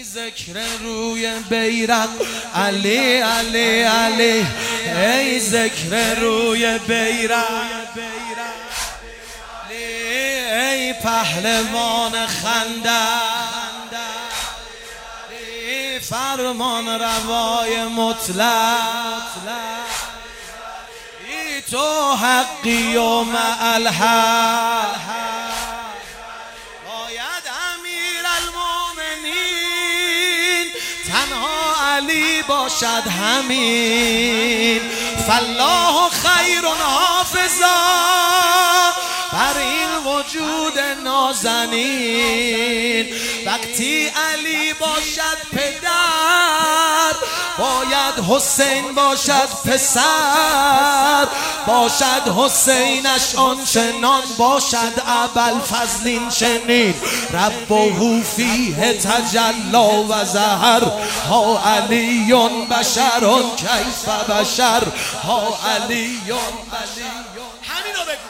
ای ذکر روی بیرق علی علی علی، ای ذکر روی بیرق، ای پهلوان خندق، ای فرمان روای مطلق، ای تو حقی و مع الحق. باید امیرالمومنین تنها علی باشد همین، فالله خیر حافظا بر این وجود نازنین. وقتی علی باشد پدر باید حسین باشد پسر، باشد حسینش آنچنان باشد ابوالفضل این چنین. ربه فیه تجلی و ظهر، ها علی بشر کیف بشر، ها علی بشر. همینو بگو.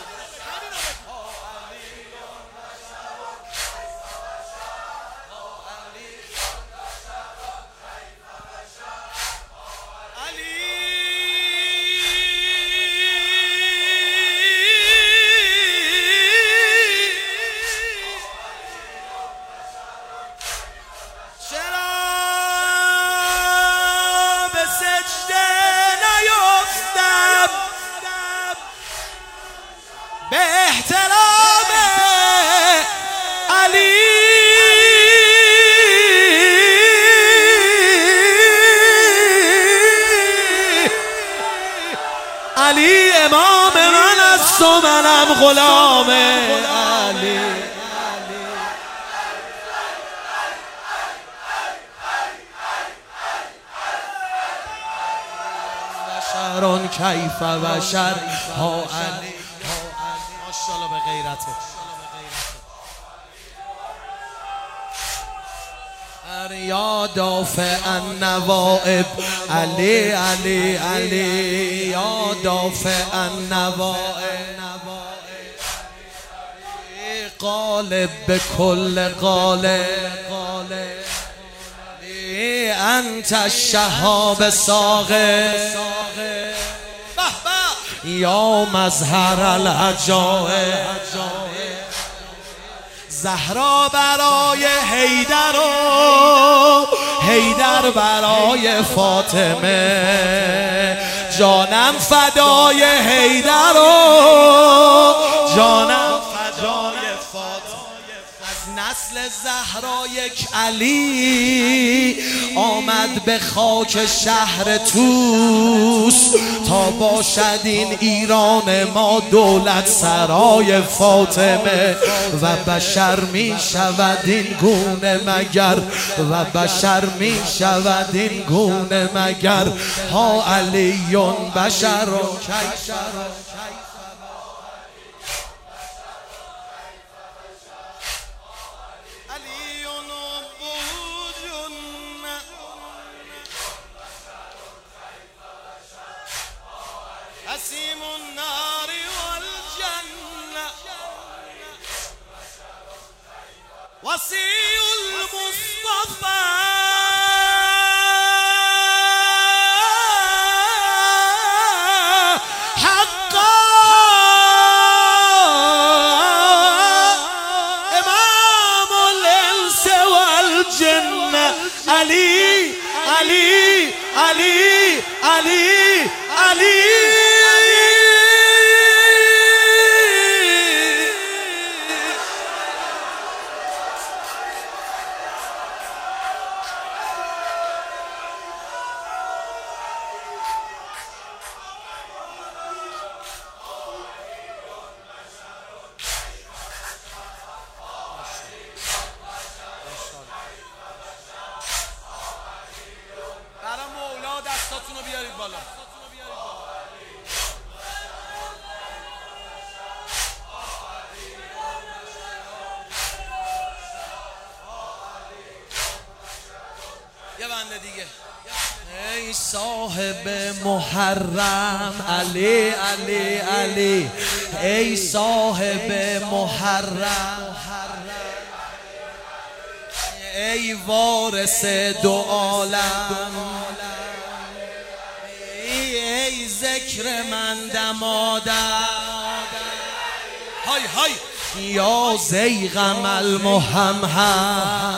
به احترام علی علی امام من است و منم غلام علی. بشران کیف بشر، ها علی. ماشاءالله به غیرته. یا دافع النوائب علی علی علی، یا دافع النوائب، غالب به کل غالب، انت الشهاب ساقب، یا مظهر العجائب. زهرا برای حیدر و حیدر برای فاطمه، جانم فدای حیدر و جانم فدای فاطمه. از نسل زهرا یک علی آمد به خاک شهر توس، تا باشد این ایران ما دولت سرای فاطمه. و بشر می شود این گونه مگر، و بشر می شود این گونه مگر، ها علیون بشر و کیف. قسيم النار والجنة، وصي المصطفى، حقا إمام الإنس والجنة. علي علي علي علي علي. دستاتونو بیارید بالا. یه بنده دیگه. ای صاحب محرم علی علی علی، ای صاحب محرم، ای وارث دو عالم، ای ذکر من دمادم، های های یا زیغم المحمهم.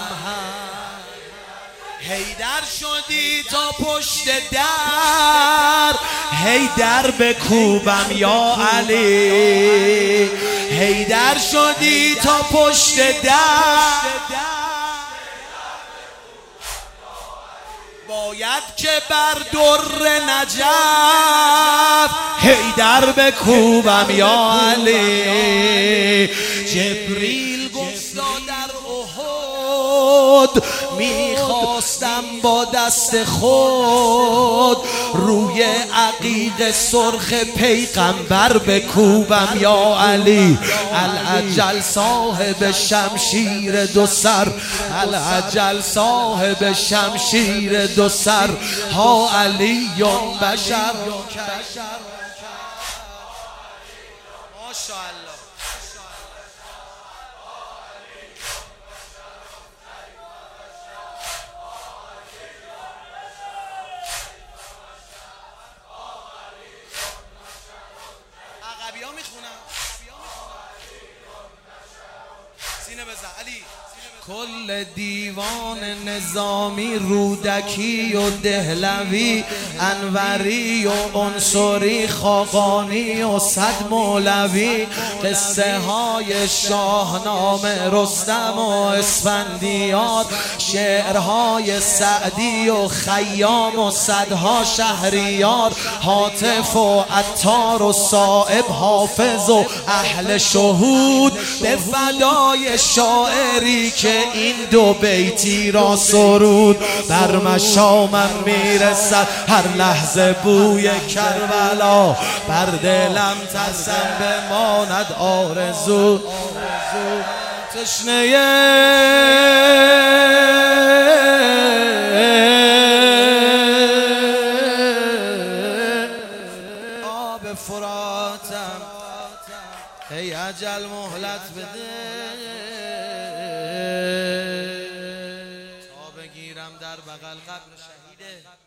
حیدر شدی تا پشت در، حیدر بکوبم یا علی. حیدر شدی تا پشت در، باید که بر در نجف حیدر بکوبم یا علی. جبریل گفت در احد میخواستم با دست خود روی عقیق سرخ پیغمبر بکوبم یا علی. العجل صاحب شمشیر دو سر، العجل صاحب شمشیر دو سر، ها علی بشر. ماشاءالله. عقبی ها میخونم سینه بزن علی. کل دیوان نظامی، رودکی و دهلوی، انوری و عنصری، خاقانی و صد مولوی، قصه های شاهنامه رستم و اسفندیار، شعرهای سعدی و خیام و صدها شهریار، هاتف و عطار و صائب، حافظ و اهل شهود، به فدای شاعری که این دو بیتی را سرود. بر مشامم میرسد هر لحظه بوی کربلا، بر دلم ترسم بماند آرزو. تشنه آب فراتم، ای اجل مهلت بده تا بگیرم در بغل قبر شهیده.